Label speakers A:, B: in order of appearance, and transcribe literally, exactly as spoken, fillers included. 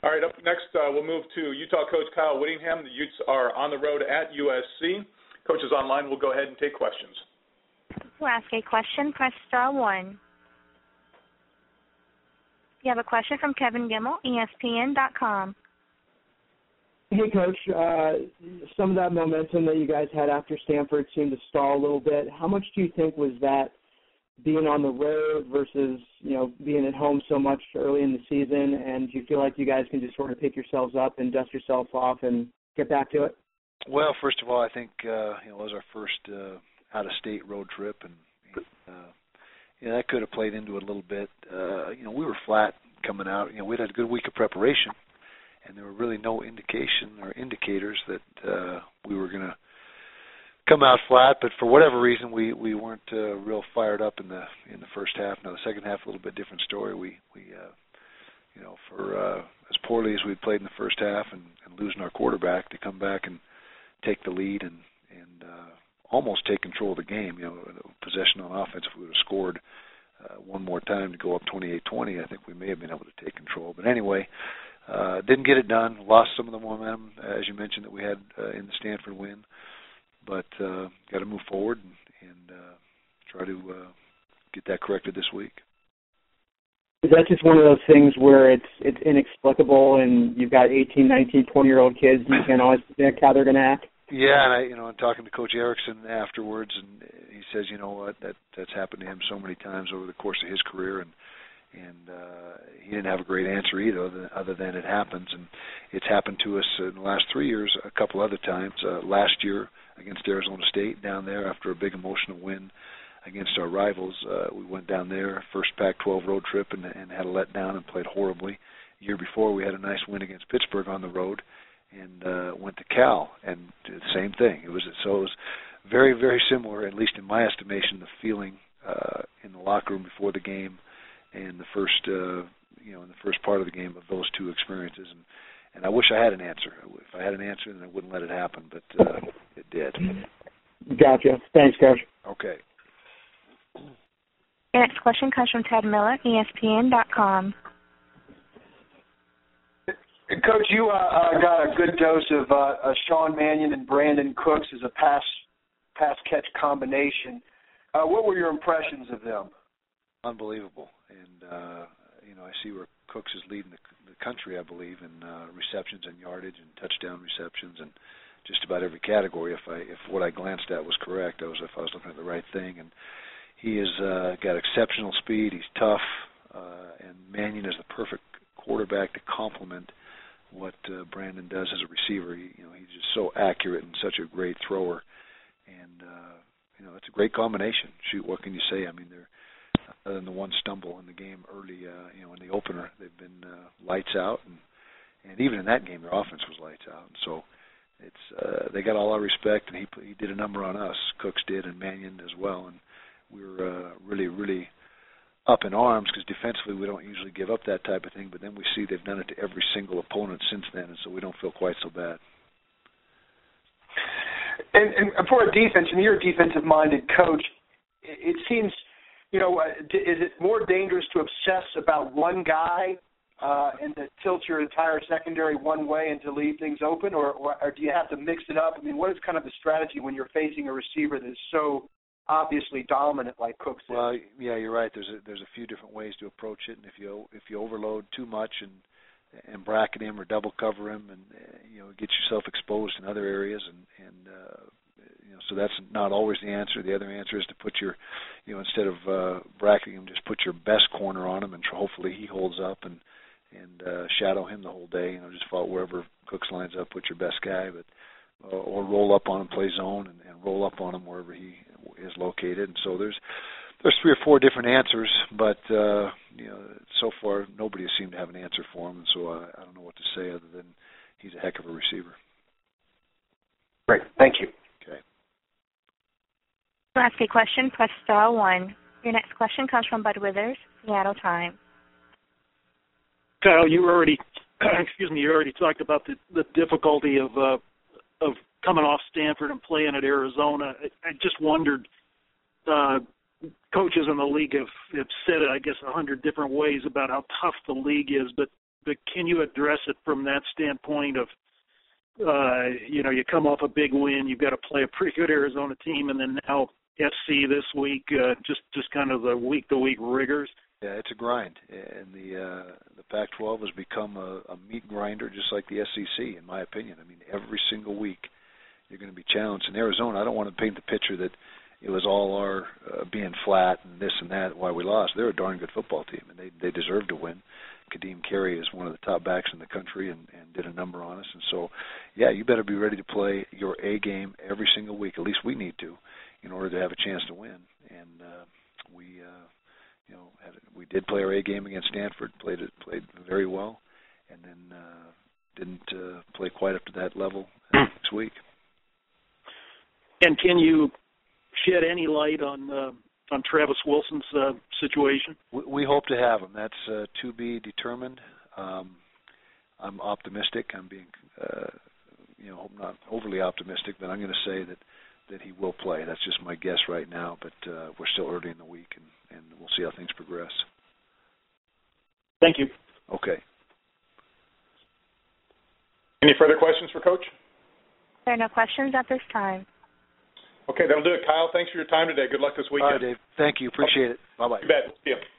A: All right, up next, uh, we'll move to Utah coach Kyle Whittingham. The Utes are on the road at U S C. Coaches online will go ahead and take questions.
B: To ask a question, press star one. You have a question from Kevin Gimmel, E S P N dot com.
C: Hey, Coach. Uh, some of that momentum that you guys had after Stanford seemed to stall a little bit. How much do you think was that being on the road versus, you know, being at home so much early in the season? And do you feel like you guys can just sort of pick yourselves up and dust yourself off and get back to it?
D: Well, first of all, I think uh, you know, it was our first uh, out-of-state road trip, and uh, you know, that could have played into it a little bit. Uh, you know, we were flat coming out. You know, we'd had a good week of preparation, and there were really no indication or indicators that uh, we were going to come out flat. But for whatever reason, we we weren't uh, real fired up in the in the first half. Now the second half, a little bit different story. We we uh, you know, for uh, as poorly as we played in the first half, and, and losing our quarterback, to come back and take the lead and and uh, almost take control of the game. You know, possession on offense. If we would have scored uh, one more time to go up twenty-eight twenty, I think we may have been able to take control. But anyway, uh, didn't get it done. Lost some of the momentum, as you mentioned, that we had uh, in the Stanford win. But uh, got to move forward and, and uh, try to uh, get that corrected this week.
C: Is that just one of those things where it's it's inexplicable, and you've got eighteen, nineteen, twenty-year-old kids, and you can't always predict how they're going to act?
D: Yeah, and I, you know, I'm talking to Coach Erickson afterwards, and he says, you know what, that that's happened to him so many times over the course of his career, and and uh, he didn't have a great answer either, other than, other than it happens, and it's happened to us in the last three years a couple other times. Uh, last year against Arizona State down there after a big emotional win against our rivals, uh, we went down there, first Pac twelve road trip, and, and had a letdown and played horribly. The year before, we had a nice win against Pittsburgh on the road, and uh, went to Cal, and did the same thing. It was so it was very, very similar, at least in my estimation, the feeling uh, in the locker room before the game, and the first, uh, you know, in the first part of the game of those two experiences. And, and I wish I had an answer. If I had an answer, then I wouldn't let it happen, but uh, it did.
C: Gotcha. Thanks, Coach.
D: Okay.
B: Your next question comes from Ted Miller, E S P N dot com.
E: Coach, you uh, uh, got a good dose of uh, uh, Sean Mannion and Brandon Cooks as a pass pass catch combination. Uh, what were your impressions of them?
D: Unbelievable. And, uh, you know, I see where Cooks is leading the, the country, I believe, in uh, receptions and yardage and touchdown receptions and just about every category. If I if what I glanced at was correct, I was if I was looking at the right thing. And he has uh, got exceptional speed. He's tough, uh, and Mannion is the perfect quarterback to complement what uh, Brandon does as a receiver. He, you know, he's just so accurate and such a great thrower, and uh, you know, it's a great combination. Shoot, what can you say? I mean, they're other than the one stumble in the game early, uh, you know, in the opener, they've been uh, lights out, and and even in that game, their offense was lights out. And so it's uh, they got all our respect, and he he did a number on us. Cooks did, and Mannion as well, and we were uh, really, really up in arms because defensively we don't usually give up that type of thing, but then we see they've done it to every single opponent since then, and so we don't feel quite so bad.
E: And, and for a defense, and you're a defensive-minded coach, it seems, you know, is it more dangerous to obsess about one guy uh, and to tilt your entire secondary one way and to leave things open, or, or, or do you have to mix it up? I mean, what is kind of the strategy when you're facing a receiver that is so obviously dominant like Cooks is?
D: Well, yeah, you're right. There's a, there's a few different ways to approach it, and if you if you overload too much and and bracket him or double cover him, and uh, you know, get yourself exposed in other areas, and and uh, you know, so that's not always the answer. The other answer is to put your, you know, instead of uh, bracketing him, just put your best corner on him, and hopefully he holds up and and uh, shadow him the whole day. You know, just follow wherever Cooks lines up, put your best guy, but uh, or roll up on him, play zone, and, and roll up on him wherever he is located. And so there's there's three or four different answers, but uh, you know, so far nobody has seemed to have an answer for him, and so I, I don't know what to say other than he's a heck of a receiver.
E: Great, thank you.
D: Okay.
B: To ask a question, press star one. Your next question comes from Bud Withers, Seattle Times.
F: Kyle, you already, excuse me, you already talked about the, the difficulty of uh, of coming off Stanford and playing at Arizona. I, I just wondered, uh, coaches in the league have, have said it, I guess, a hundred different ways about how tough the league is, but but can you address it from that standpoint of, uh, you know, you come off a big win, you've got to play a pretty good Arizona team, and then now F C this week, uh, just just kind of the week-to-week rigors?
D: Yeah, it's a grind, and the uh, the Pac twelve has become a, a meat grinder, just like the S E C, in my opinion. I mean, every single week you're going to be challenged. In Arizona, I don't want to paint the picture that it was all our uh, being flat and this and that why we lost. They're a darn good football team, and they they deserve to win. Kadeem Carey is one of the top backs in the country and, and did a number on us. And so, yeah, you better be ready to play your A game every single week. At least we need to, in order to have a chance to win. And uh, we, uh, you know, had, we did play our A game against Stanford, played it, played very well, and then uh, didn't uh, play quite up to that level next week.
F: And can you shed any light on uh, on Travis Wilson's uh, situation?
D: We, we hope to have him. That's uh, to be determined. Um, I'm optimistic. I'm being, uh, you know, not overly optimistic, but I'm going to say that, that he will play. That's just my guess right now, but uh, we're still early in the week, and, and we'll see how things progress.
F: Thank you.
D: Okay.
A: Any further questions for Coach?
B: There are no questions at this time.
A: Okay, that'll do it. Kyle, thanks for your time today. Good luck this weekend.
D: All right, Dave. Thank you. Appreciate it. Bye-bye.
A: You bet. See you.